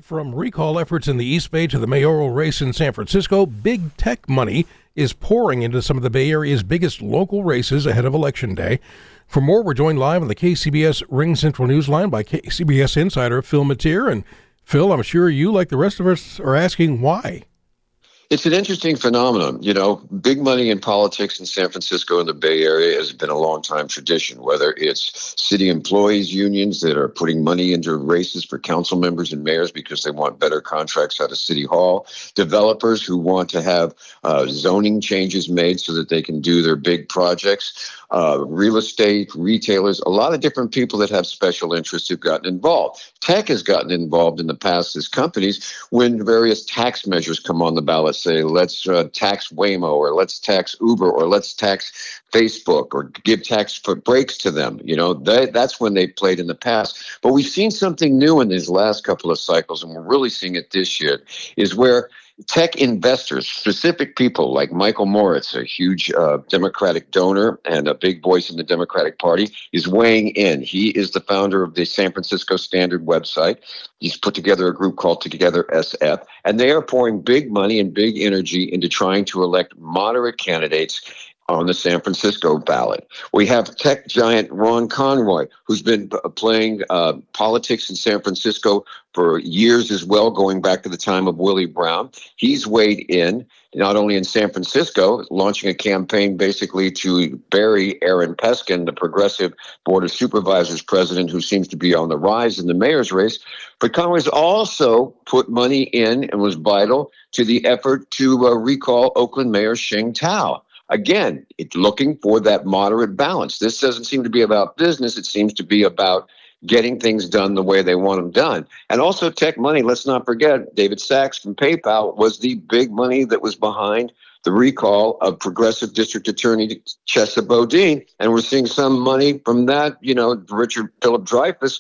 From recall efforts in the East Bay to the mayoral race in San Francisco, big tech money is pouring into some of the Bay Area's biggest local races ahead of Election Day. For more, we're joined live on the KCBS Ring Central Newsline by KCBS insider Phil Matier. And Phil, I'm sure you, like the rest of us, are asking why. It's an interesting phenomenon. You know, big money in politics in San Francisco and the Bay Area has been a long time tradition, whether it's city employees unions that are putting money into races for council members and mayors because they want better contracts out of City Hall, developers who want to have zoning changes made so that they can do their big projects, real estate, retailers, a lot of different people that have special interests who've gotten involved. Tech has gotten involved in the past as companies when various tax measures come on the ballot. Say, let's tax Waymo, or let's tax Uber, or let's tax Facebook, or give tax breaks to them. You know, that's when they played in the past. But we've seen something new in these last couple of cycles, and we're really seeing it this year, is where tech investors, specific people like Michael Moritz, a huge Democratic donor and a big voice in the Democratic Party, is weighing in. He is the founder of the San Francisco Standard website. He's put together a group called Together SF, and they are pouring big money and big energy into trying to elect moderate candidates on the San Francisco ballot. We have tech giant Ron Conroy, who's been playing politics in San Francisco for years as well, going back to the time of Willie Brown. He's weighed in, not only in San Francisco, launching a campaign basically to bury Aaron Peskin, the Progressive Board of Supervisors president, who seems to be on the rise in the mayor's race. But Conroy's also put money in and was vital to the effort to recall Oakland Mayor Shing Tao. Again, it's looking for that moderate balance. This doesn't seem to be about business. It seems to be about getting things done the way they want them done. And also tech money, let's not forget, David Sachs from PayPal was the big money that was behind the recall of Progressive District Attorney Chesa Boudin. And we're seeing some money from that, you know, Richard Philip Dreyfuss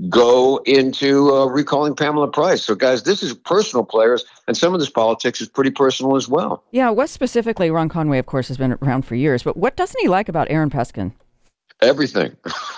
go into recalling Pamela Price. So, guys, this is personal players, and some of this politics is pretty personal as well. Yeah, West specifically, Ron Conway, of course, has been around for years. But what doesn't he like about Aaron Peskin? Everything.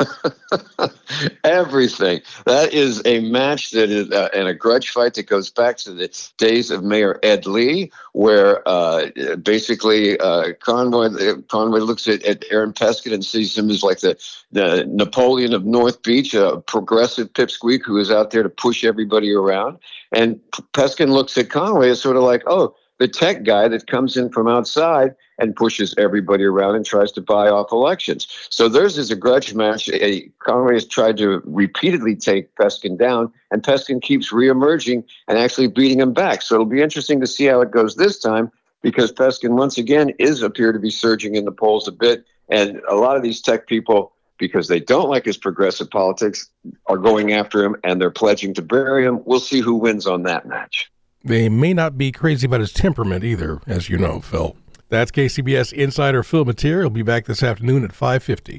Everything. That is a match that is and a grudge fight that goes back to the days of Mayor Ed Lee, where basically Conway looks at Aaron Peskin and sees him as like the Napoleon of North Beach, a progressive pipsqueak who is out there to push everybody around. And Peskin looks at Conway as sort of like, oh, the tech guy that comes in from outside and pushes everybody around and tries to buy off elections. So theirs is a grudge match. Conway has tried to repeatedly take Peskin down, and Peskin keeps reemerging and actually beating him back. So it'll be interesting to see how it goes this time, because Peskin, once again, appear to be surging in the polls a bit. And a lot of these tech people, because they don't like his progressive politics, are going after him, and they're pledging to bury him. We'll see who wins on that match. They may not be crazy about his temperament either, as you know, Phil. That's KCBS insider Phil Matier. He'll be back this afternoon at 5:50.